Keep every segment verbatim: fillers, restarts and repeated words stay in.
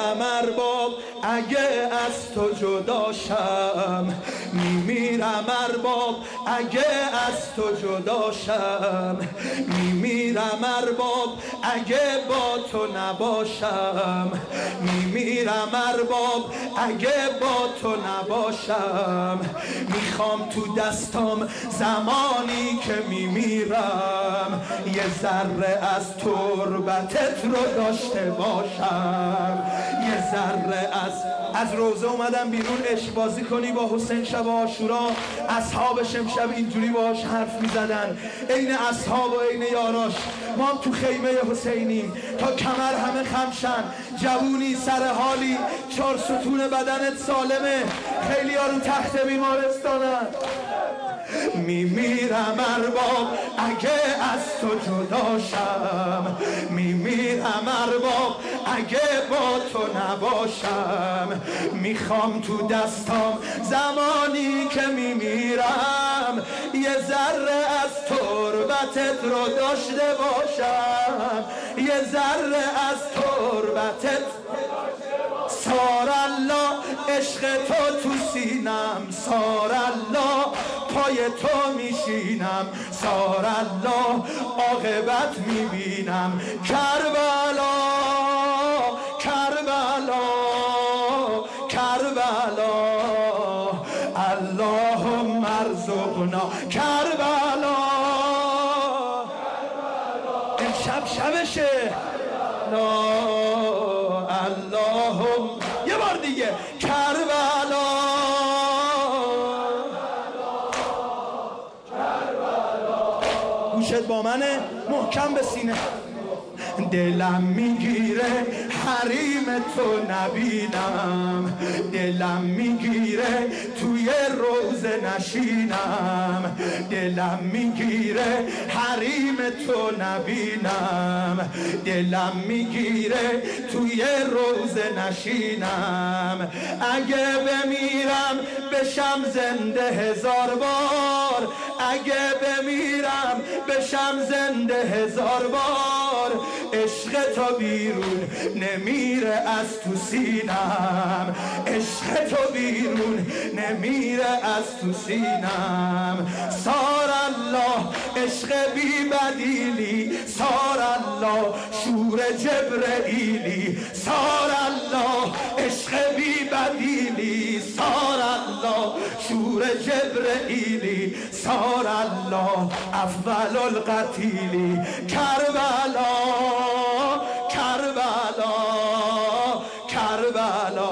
میمیرم ارباب اگه از تو جداشم، میمیرم ارباب اگه از تو جداشم، میمیرم ارباب اگه با تو نباشم، میمیرم ارباب اگه با تو نباشم. میخوام تو دستام زمانی که میمیرم یه ذره از تربتت رو داشته باشم، یه ذره از از روزه اومدم بیرون عشق بازی کنی با حسین شب عاشورا. اصحابش امشب اینجوری باهاش حرف میزدن، عین اصحاب و عین یاراش. ما هم تو خیمه حسینیم تا کمر همه خمشن، جوونی سر حالی، چهار ستون بدنت سالمه، خیلی ها رو تخت بیمارستانن. میمیرم ارباب اگه از تو جداشم، میمیرم ارباب اگه با تو نباشم. میخوام تو دستام زمانی که میمیرم یه ذره از تربتت رو داشته باشم، یه ذره از تربتت. سار الله عشق تو تو سینم، سار الله پای تو میشینم، سار الله عاقبت میبینم. کربلا کربلا کربلا اللهم ارزقنا کربلا. امشب شبشه. اللهم یه بار دیگه کربلا گوشت با منه محکم به سینه. دلم میگیره حریم تو نبینم، دلم میگیره توی روزه نشینم، دلم میگیره حریم تو نبینم، دلم میگیره توی روزه نشینم. اگه بمیرم بشم زنده هزار بار، اگه بمیرم بشم زنده هزار بار. عشق تو بیرون نمیره از تو سینم، عشق تو بیرون نمیره از تو سینم. سار الله عشق بی بدیلی، سار الله شور جبرئیلی، سار الله عشق بی بدیلی، سار الله شور جبرئیلی، سار الله اول القتیلی. کربلا کربلا کربلا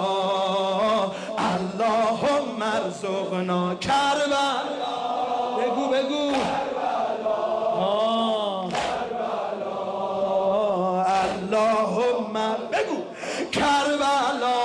اللهم ارزقنا کربلا. بگو بگو آه. آه. اللهم بگو کربلا.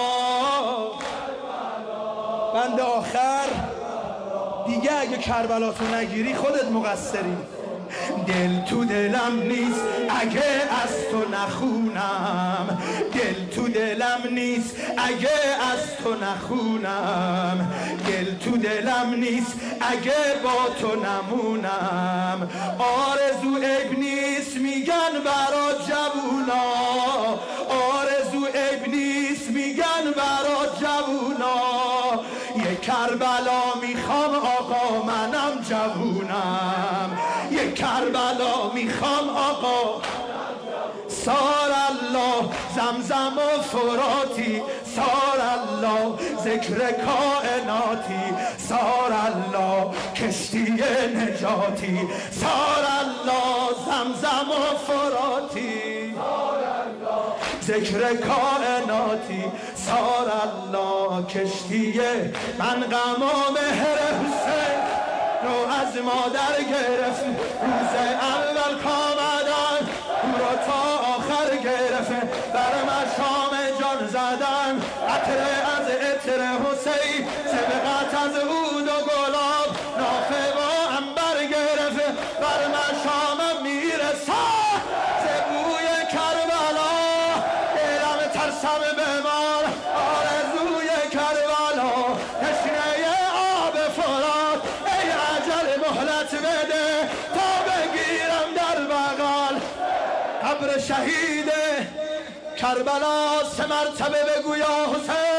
بند آخر دیگه اگه کربلا تو نگیری خودت مقصری. دل تو دلم نیست اگه از تو نخونم، دل تو دلم نیست اگه از تو نخونم، دل تو دلم نیست اگه با تو نمونم. آرزو عیب نیست میگن برا جوونا، آرزو عیب نیست میگن برا جوونا. یه کربلا میخوام آقا منم جوونم، یه کربلا میخوام آقا. سار الله زمزم و فراتی، سار الله ذکر کائناتی، سار الله کشتی نجاتی، سار الله زمزم و فراتی، ذکر کائناتی، سار الله کشتی. من غم و مهر حسین رو از مادر گرفت، روز اول کامدن او رو تا آخر گرفت. بر مشام جان زدن عطر از عطر حسین، سبقت از عود و گلاب نافه با عنبر گرفت. بر مشام میرسد ز بوی کربلا، دلم ترسم بمار آرزوی کربلا. تشنه آب فرات ای عجل مهلت بده تا بگیرم در بغل قبر شهید کربلا سه مرتبه بگو یا حسین.